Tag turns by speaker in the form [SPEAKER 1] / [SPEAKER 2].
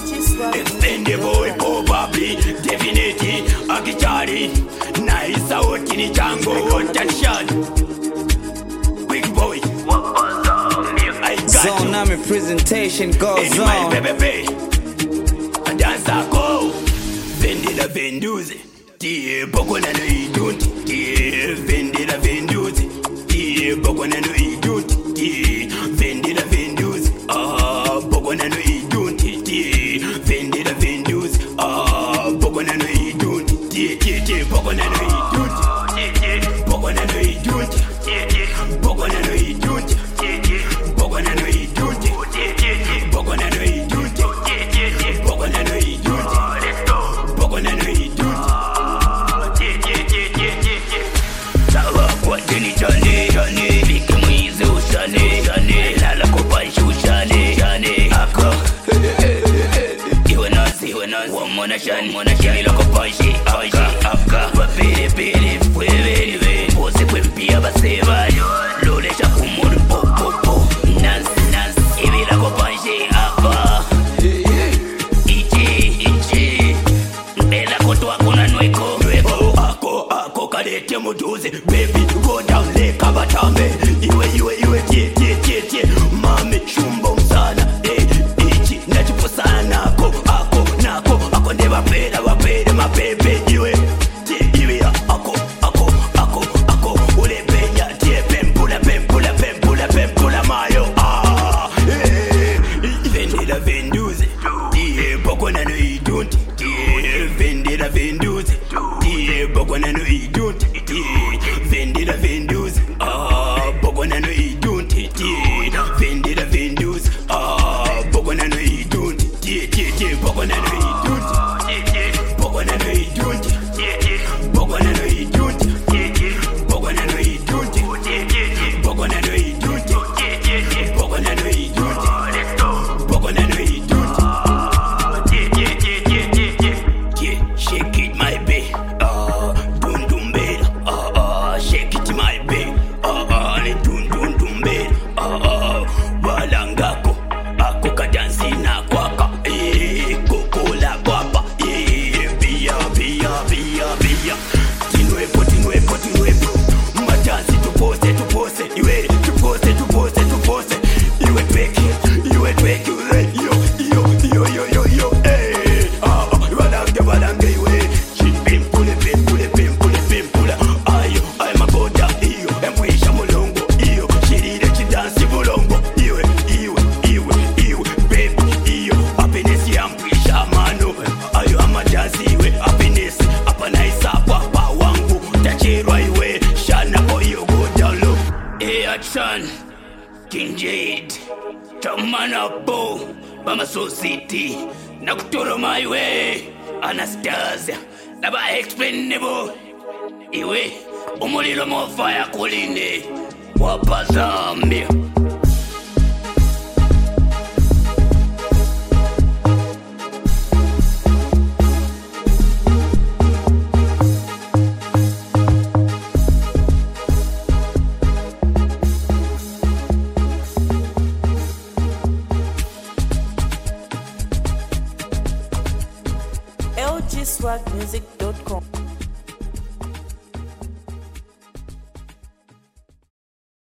[SPEAKER 1] Expendable, probably, definitely, Akichari, nice out in the jungle, attention. Quick boy, I got
[SPEAKER 2] Zone Army presentation goes on.
[SPEAKER 1] Baby, and dance a go. Vendi la venduzi, tie poco na no idunti, tie vendi la venduzi, tie poco na no idunti, tie vendi la venduzi, poco na no idunti, tie vendi la venduzi, poco na no idunti, tie poco na no idunti, poco na no idunti, poco na no idunti, poco na no idunti, poco na no idunti, poco na no idunti. Mona shani loko paishi aka Wapere pere fueve Pose kwempia baseba Lole shakumuru po Nas Ibi loko paishi aka Ichi Ela koto akuna nweko Ako kadete muduzi Baby go down lake abatambe Iwe tie Mami shumbo msana Ichi nachipo sana Ako neba pera my baby iwe ako ule penya tie pempula mayo vendi la venduzi tie poco na no idunti tie vendi la venduzi tie poco na no idunti tie vendi la venduzi poco na no idunti tie vendi la venduzi poco na no idunti tie poco na no idunti King Jade, Tamana Bo, Bama So City, Nakutoro my way, Anastasia, Naba Explainable, Iwe, Umulilo Mo Fire Kuline, Wapazambi.
[SPEAKER 3] lgswagmusic.com